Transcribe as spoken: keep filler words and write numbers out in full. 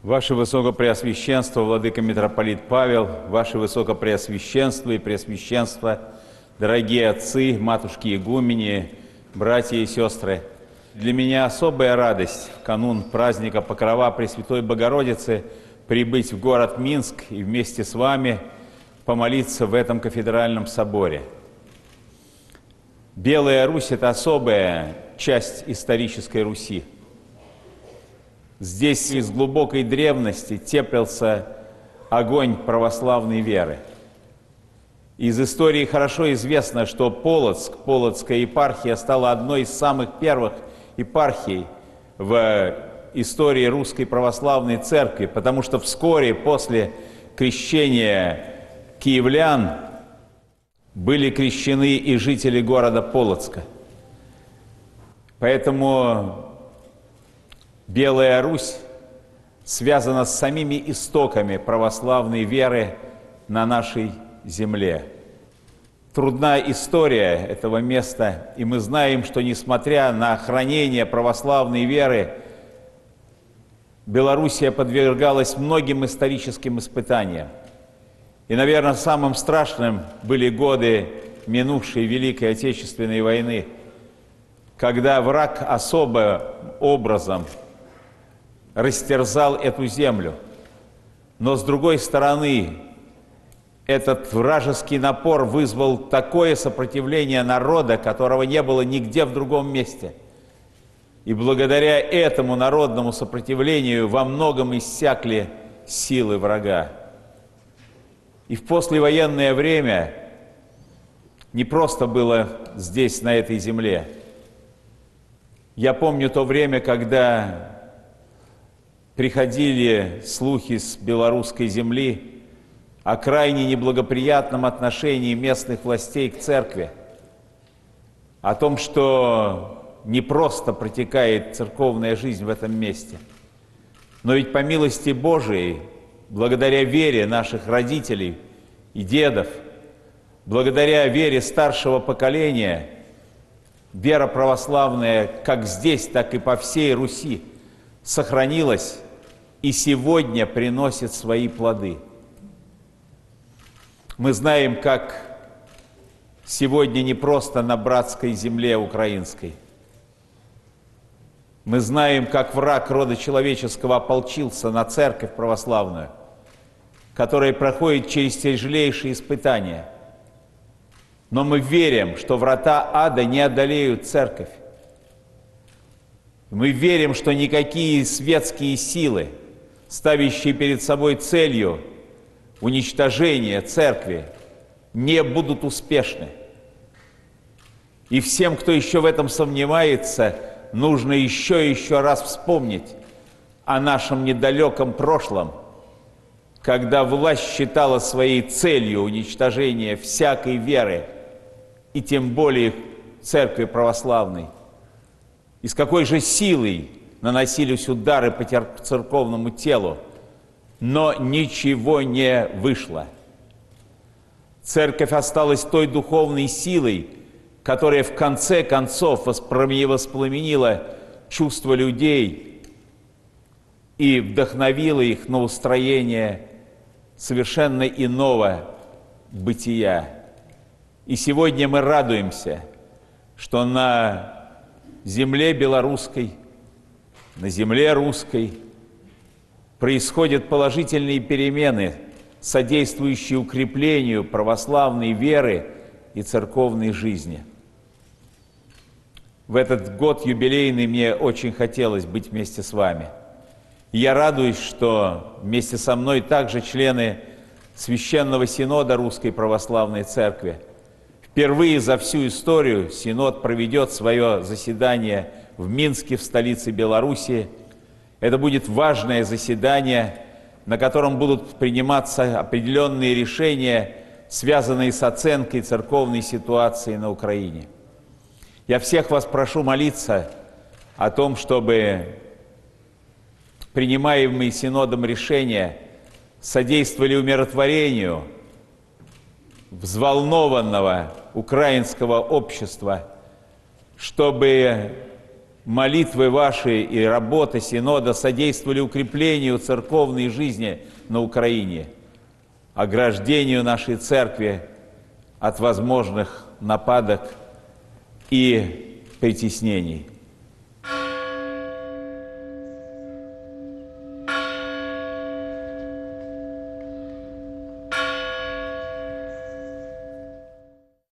Ваше Высокопреосвященство, Владыка Митрополит Павел, Ваше Высокопреосвященство и Преосвященство, дорогие отцы, матушки игумени, братья и сестры, для меня особая радость в канун праздника Покрова Пресвятой Богородицы прибыть в город Минск и вместе с вами помолиться в этом кафедральном соборе. Белая Русь – это особая часть исторической Руси. Здесь из глубокой древности теплился огонь православной веры. Из истории хорошо известно, что Полоцк, Полоцкая епархия стала одной из самых первых епархий в истории Русской Православной Церкви, потому что вскоре после крещения киевлян были крещены и жители города Полоцка. Поэтому Белая Русь связана с самими истоками православной веры на нашей земле. Трудна история этого места, и мы знаем, что несмотря на хранение православной веры, Белоруссия подвергалась многим историческим испытаниям. И, наверное, самым страшным были годы минувшей Великой Отечественной войны, когда враг особым образом растерзал эту землю. Но, с другой стороны, этот вражеский напор вызвал такое сопротивление народа, которого не было нигде в другом месте. И благодаря этому народному сопротивлению во многом иссякли силы врага. И в послевоенное время не просто было здесь, на этой земле. Я помню то время, когда приходили слухи с белорусской земли о крайне неблагоприятном отношении местных властей к церкви, о том, что не просто протекает церковная жизнь в этом месте, но ведь по милости Божией, благодаря вере наших родителей и дедов, благодаря вере старшего поколения, вера православная как здесь, так и по всей Руси сохранилась и сегодня приносит свои плоды. Мы знаем, как сегодня не просто на братской земле украинской. Мы знаем, как враг рода человеческого ополчился на церковь православную, которая проходит через тяжелейшие испытания. Но мы верим, что врата ада не одолеют церковь. Мы верим, что никакие светские силы, ставящие перед собой целью уничтожения церкви, не будут успешны. И всем, кто еще в этом сомневается, нужно еще и еще раз вспомнить о нашем недалеком прошлом, когда власть считала своей целью уничтожение всякой веры, и тем более церкви православной. И с какой же силой наносились удары по церковному телу, но ничего не вышло. Церковь осталась той духовной силой, которая в конце концов воспламенила чувства людей и вдохновила их на устроение совершенно иного бытия. И сегодня мы радуемся, что на земле белорусской, на земле русской происходят положительные перемены, содействующие укреплению православной веры и церковной жизни. В этот год юбилейный мне очень хотелось быть вместе с вами. И я радуюсь, что вместе со мной также члены Священного Синода Русской Православной Церкви. Впервые за всю историю Синод проведет свое заседание в Минске, в столице Белоруссии. Это будет важное заседание, на котором будут приниматься определенные решения, связанные с оценкой церковной ситуации на Украине. Я всех вас прошу молиться о том, чтобы принимаемые Синодом решения содействовали умиротворению взволнованного украинского общества, чтобы молитвы ваши и работа Синода содействовали укреплению церковной жизни на Украине, ограждению нашей церкви от возможных нападок и притеснений.